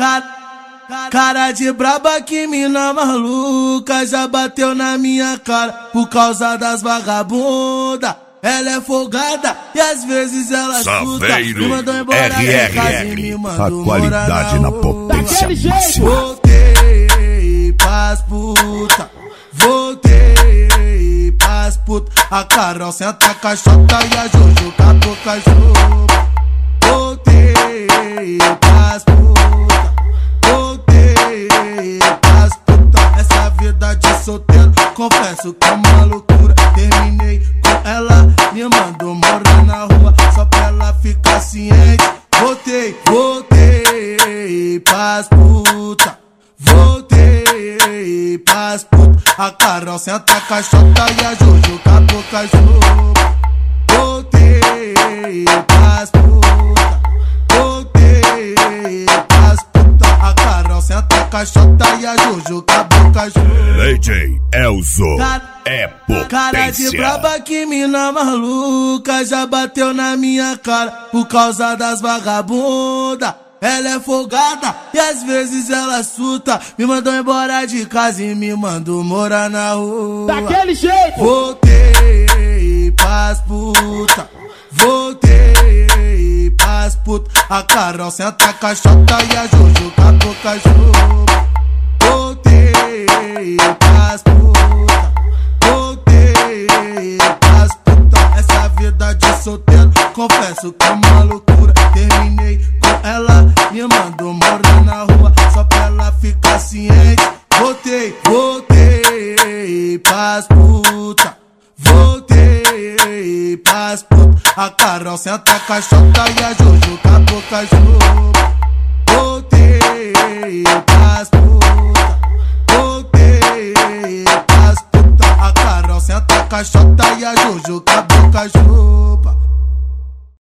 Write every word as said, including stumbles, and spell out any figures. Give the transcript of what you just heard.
Cara, cara de braba, que mina maluca, já bateu na minha cara por causa das vagabundas. Ela é folgada e às vezes ela assusta. Me mandou embora de casa e me mandou a qualidade na potência. Voltei pras puta, voltei pras puta. A Carol senta a caixota e a Jojo com a boca chupa. Voltei pras puta, voltei pras puta. Essa vida de solteiro, confesso que é uma loucura. Terminei com ela, me mandou morar na rua só pra ela ficar ciente. Voltei, voltei pras puta, voltei pras puta. A Carol senta a caixota e a Jojo com a boca chupa. Voltei pras puta, voltei pras puta. A Carol senta a caixota e a Jojo com a boca chupa. D J Elzo é potência. Cara de braba, que mina maluca, já bateu na minha cara por causa das vagabundas. Ela é folgada e às vezes ela assusta. Me mandou embora de casa e me mandou morar na rua. Daquele jeito. Voltei pras puta, voltei pras puta. A Carol senta a caixota e a Jojo com a boca chupa. Voltei pras puta, voltei pras puta. Essa vida de solteiro, confesso que é uma loucura. Terminei com ela, me mandou morar na rua só pra ela ficar ciente. Voltei, voltei pras puta, voltei pras puta. A Carol senta a caixota e a Jojo com a boca chupa. Voltei pras puta, voltei pras puta. A Carol senta a caixota e a Jojo com a boca chupa.